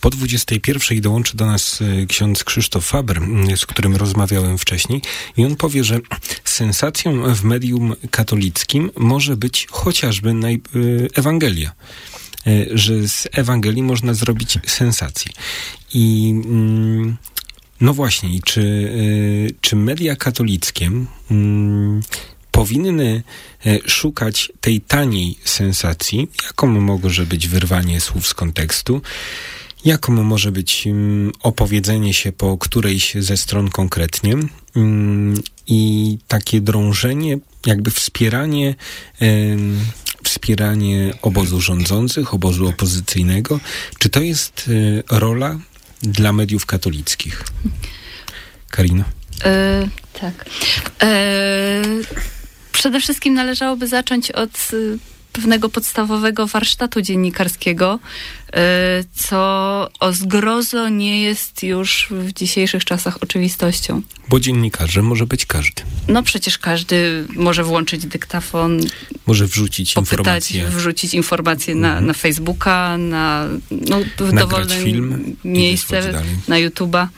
Po 21:00 dołączy do nas ksiądz Krzysztof Faber, z którym rozmawiałem wcześniej, i on powie, że sensacją w medium katolickim może być chociażby Ewangelia. Że z Ewangelii można zrobić sensację. I no właśnie, czy media katolickie powinny szukać tej taniej sensacji, jaką może być wyrwanie słów z kontekstu, jaką może być opowiedzenie się po którejś ze stron konkretnie i takie drążenie, jakby wspieranie obozu rządzących, obozu opozycyjnego. Czy to jest rola dla mediów katolickich? Karina? Tak. Przede wszystkim należałoby zacząć od pewnego podstawowego warsztatu dziennikarskiego, co o zgrozo nie jest już w dzisiejszych czasach oczywistością. Bo dziennikarzem może być każdy. No przecież każdy może włączyć dyktafon, może wrzucić informacje na Facebooka, w dowolne miejsce, na YouTube'a.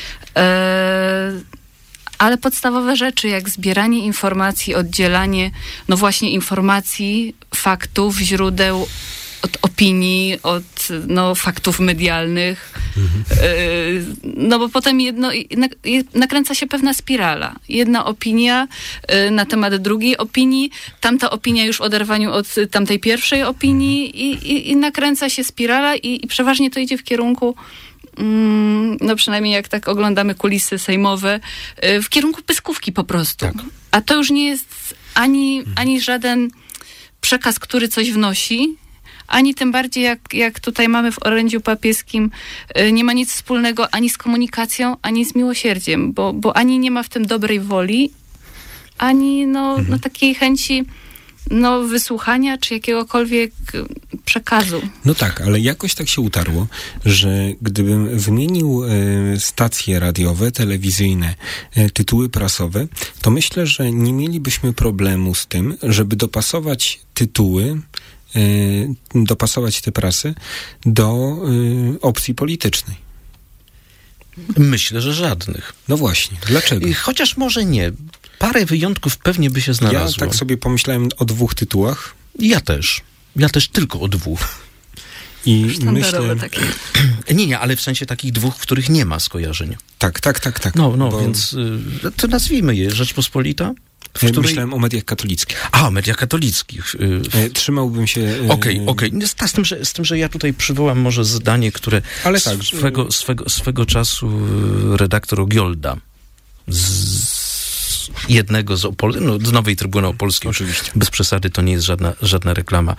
Ale podstawowe rzeczy, jak zbieranie informacji, oddzielanie, no właśnie informacji, faktów, źródeł, od opinii, od faktów medialnych. No bo potem nakręca się pewna spirala. Jedna opinia na temat drugiej opinii, tamta opinia już w oderwaniu od tamtej pierwszej opinii i nakręca się spirala i przeważnie to idzie w kierunku, no przynajmniej jak tak oglądamy kulisy sejmowe, w kierunku pyskówki po prostu. Tak. A to już nie jest ani żaden przekaz, który coś wnosi, ani tym bardziej jak tutaj mamy w orędziu papieskim, nie ma nic wspólnego ani z komunikacją, ani z miłosierdziem, bo ani nie ma w tym dobrej woli, ani takiej chęci wysłuchania czy jakiegokolwiek przekazu. No tak, ale jakoś tak się utarło, że gdybym wymienił stacje radiowe, telewizyjne, tytuły prasowe, to myślę, że nie mielibyśmy problemu z tym, żeby dopasować tytuły, dopasować te prasy do opcji politycznej. Myślę, że żadnych. No właśnie, dlaczego? Chociaż może nie. Parę wyjątków pewnie by się znalazło. Ja tak sobie pomyślałem o 2 tytułach. Ja też tylko o 2. I myślę... takie. Nie, ale w sensie takich 2, w których nie ma skojarzeń. Tak. Więc to nazwijmy je Rzeczpospolita. Myślałem o mediach katolickich. O mediach katolickich. Trzymałbym się... Okej. Z tym, że ja tutaj przywołam może zdanie, które swego czasu redaktor Ogiolda jednego z z Nowej Trybuny Opolskiej. Oczywiście. Bez przesady, to nie jest żadna reklama.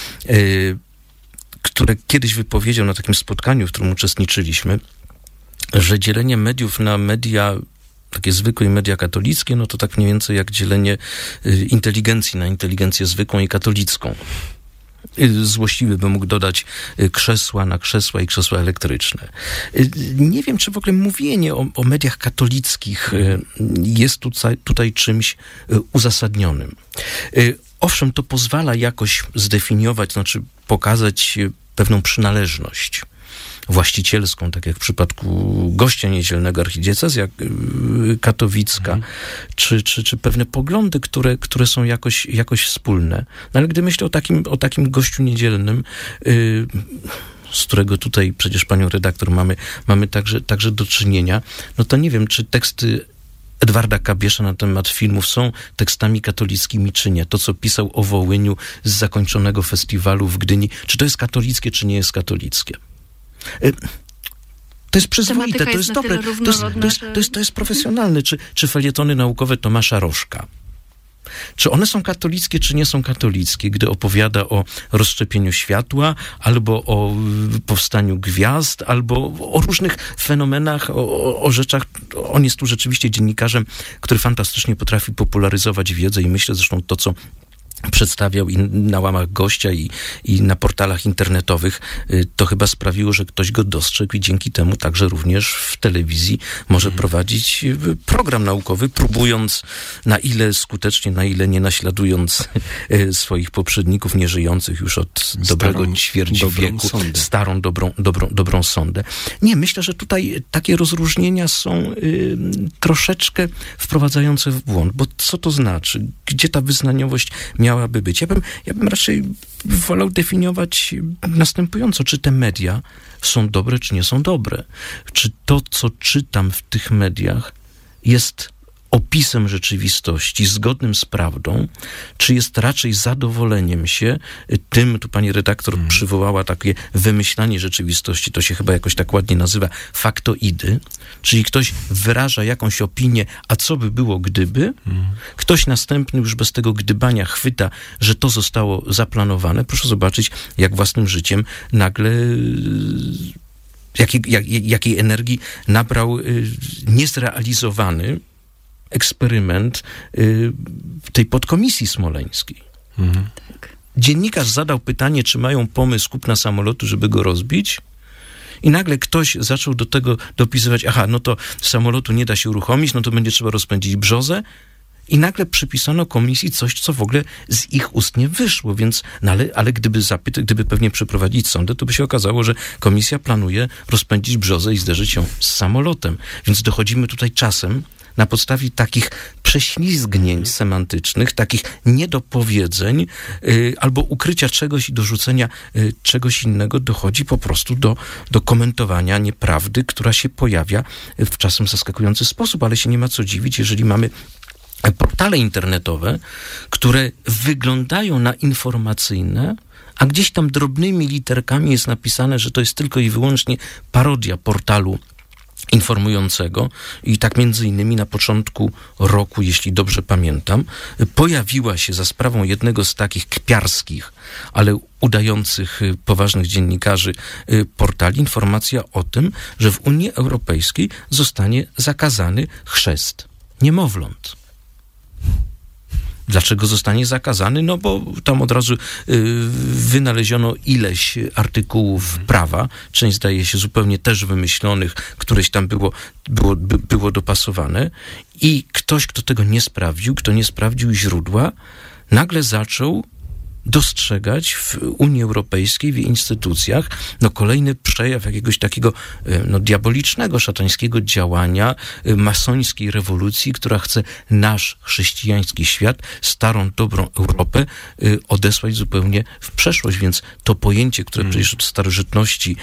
Które kiedyś wypowiedział na takim spotkaniu, w którym uczestniczyliśmy, że dzielenie mediów na media, takie zwykłe media katolickie, no to tak mniej więcej jak dzielenie inteligencji na inteligencję zwykłą i katolicką. Złośliwy by mógł dodać krzesła na krzesła i krzesła elektryczne. Nie wiem, czy w ogóle mówienie o mediach katolickich jest tutaj czymś uzasadnionym. Owszem, to pozwala jakoś zdefiniować, znaczy pokazać pewną przynależność właścicielską, tak jak w przypadku gościa niedzielnego archidiecezja katowicka, czy pewne poglądy, które są jakoś wspólne. No ale gdy myślę o takim gościu niedzielnym, z którego tutaj przecież panią redaktor mamy także do czynienia, no to nie wiem, czy teksty Edwarda Kabiesza na temat filmów są tekstami katolickimi, czy nie. To, co pisał o Wołyniu z zakończonego festiwalu w Gdyni, czy to jest katolickie, czy nie jest katolickie. To jest przyzwoite, to jest dobre, to jest profesjonalne. Czy felietony naukowe Tomasza Rożka? Czy one są katolickie, czy nie są katolickie, gdy opowiada o rozszczepieniu światła, albo o powstaniu gwiazd, albo o różnych fenomenach, o rzeczach. On jest tu rzeczywiście dziennikarzem, który fantastycznie potrafi popularyzować wiedzę i myślę zresztą to, co przedstawiał i na łamach gościa i na portalach internetowych, to chyba sprawiło, że ktoś go dostrzegł i dzięki temu także również w telewizji może prowadzić program naukowy, próbując na ile skutecznie, na ile nie naśladując swoich poprzedników nieżyjących już od dobrego ćwierć wieku, starą, dobrą sondę. Nie, myślę, że tutaj takie rozróżnienia są troszeczkę wprowadzające w błąd, bo co to znaczy? Gdzie ta wyznaniowość miałaby być? Ja bym raczej wolał definiować następująco, czy te media są dobre, czy nie są dobre. Czy to, co czytam w tych mediach, jest opisem rzeczywistości, zgodnym z prawdą, czy jest raczej zadowoleniem się tym, tu pani redaktor przywołała takie wymyślanie rzeczywistości, to się chyba jakoś tak ładnie nazywa faktoidy, czyli ktoś wyraża jakąś opinię, a co by było gdyby, ktoś następny już bez tego gdybania chwyta, że to zostało zaplanowane. Proszę zobaczyć, jak własnym życiem nagle jakiej energii nabrał niezrealizowany eksperyment tej podkomisji smoleńskiej. Tak. Dziennikarz zadał pytanie, czy mają pomysł kupna samolotu, żeby go rozbić, i nagle ktoś zaczął do tego dopisywać, no to samolotu nie da się uruchomić, no to będzie trzeba rozpędzić brzozę, i nagle przypisano komisji coś, co w ogóle z ich ust nie wyszło, więc, ale gdyby pewnie przeprowadzić sądę, to by się okazało, że komisja planuje rozpędzić brzozę i zderzyć ją z samolotem. Więc dochodzimy tutaj czasem na podstawie takich prześlizgnięć semantycznych, takich niedopowiedzeń albo ukrycia czegoś i dorzucenia czegoś innego, dochodzi po prostu do komentowania nieprawdy, która się pojawia w czasem zaskakujący sposób, ale się nie ma co dziwić, jeżeli mamy portale internetowe, które wyglądają na informacyjne, a gdzieś tam drobnymi literkami jest napisane, że to jest tylko i wyłącznie parodia portalu informującego. I tak między innymi na początku roku, jeśli dobrze pamiętam, pojawiła się za sprawą jednego z takich kpiarskich, ale udających poważnych dziennikarzy portali informacja o tym, że w Unii Europejskiej zostanie zakazany chrzest niemowląt. Dlaczego zostanie zakazany? No bo tam od razu wynaleziono ileś artykułów prawa, część zdaje się zupełnie też wymyślonych, któreś tam było dopasowane, i ktoś, kto tego nie sprawdził, kto nie sprawdził źródła, nagle zaczął dostrzegać w Unii Europejskiej, w jej instytucjach, kolejny przejaw jakiegoś takiego diabolicznego, szatańskiego działania, masońskiej rewolucji, która chce nasz chrześcijański świat, starą, dobrą Europę odesłać zupełnie w przeszłość. Więc to pojęcie, które przecież od starożytności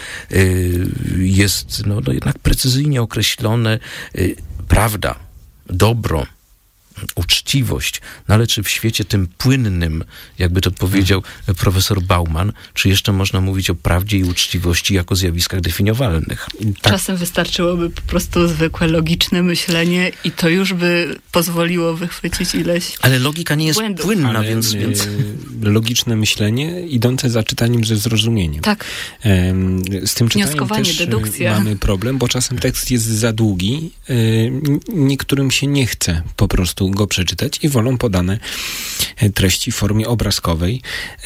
jest jednak precyzyjnie określone, prawda, dobro, uczciwość, ale czy w świecie tym płynnym, jakby to powiedział profesor Bauman, czy jeszcze można mówić o prawdzie i uczciwości jako zjawiskach definiowalnych? Tak. Czasem wystarczyłoby po prostu zwykłe logiczne myślenie i to już by pozwoliło wychwycić ileś Ale logika nie jest błędów. płynna, więc... Logiczne myślenie idące za czytaniem ze zrozumieniem. Tak. Z tym czytaniem też dedukcja. Mamy problem, bo czasem tekst jest za długi. Niektórym się nie chce po prostu go przeczytać i wolą podane treści w formie obrazkowej.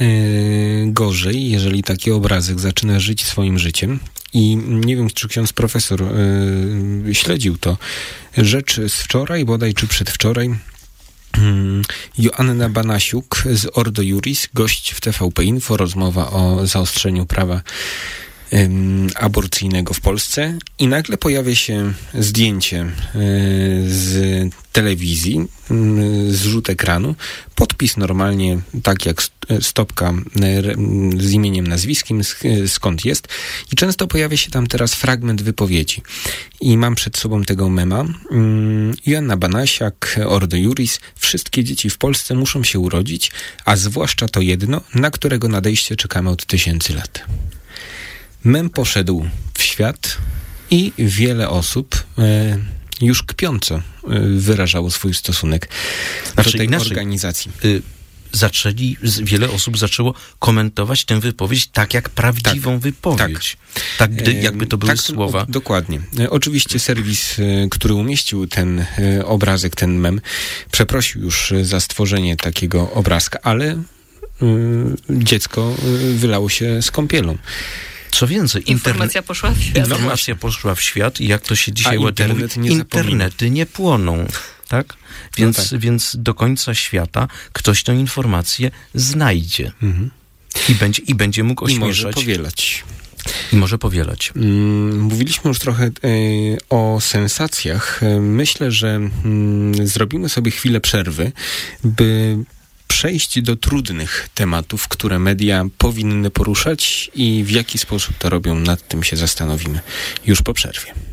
Gorzej, jeżeli taki obrazek zaczyna żyć swoim życiem. I nie wiem, czy ksiądz profesor śledził to. Rzecz z wczoraj, bodaj czy przedwczoraj. Joanna Banasiuk z Ordo Iuris, gość w TVP Info, rozmowa o zaostrzeniu prawa aborcyjnego w Polsce, i nagle pojawia się zdjęcie z telewizji, zrzut ekranu, podpis normalnie, tak jak stopka z imieniem, nazwiskiem, skąd jest, i często pojawia się tam teraz fragment wypowiedzi. I mam przed sobą tego mema. Joanna Banasiak, Ordo Iuris: wszystkie dzieci w Polsce muszą się urodzić, a zwłaszcza to jedno, na którego nadejście czekamy od 1000 lat. Mem poszedł w świat i wiele osób już kpiąco wyrażało swój stosunek do tej organizacji. Wiele osób zaczęło komentować tę wypowiedź tak jak prawdziwą wypowiedź. Jakby to były słowa. Dokładnie. Oczywiście serwis, który umieścił ten obrazek, ten mem, przeprosił już za stworzenie takiego obrazka, ale dziecko wylało się z kąpielą. Co więcej, informacja poszła w świat. Informacja poszła w świat i jak to się dzisiaj ładnie mówi, internety nie płoną. Tak? Więc do końca świata ktoś tę informację znajdzie. I będzie mógł ośmieszać. I może powielać. Mówiliśmy już trochę o sensacjach. Myślę, że zrobimy sobie chwilę przerwy, by przejść do trudnych tematów, które media powinny poruszać i w jaki sposób to robią. Nad tym się zastanowimy już po przerwie.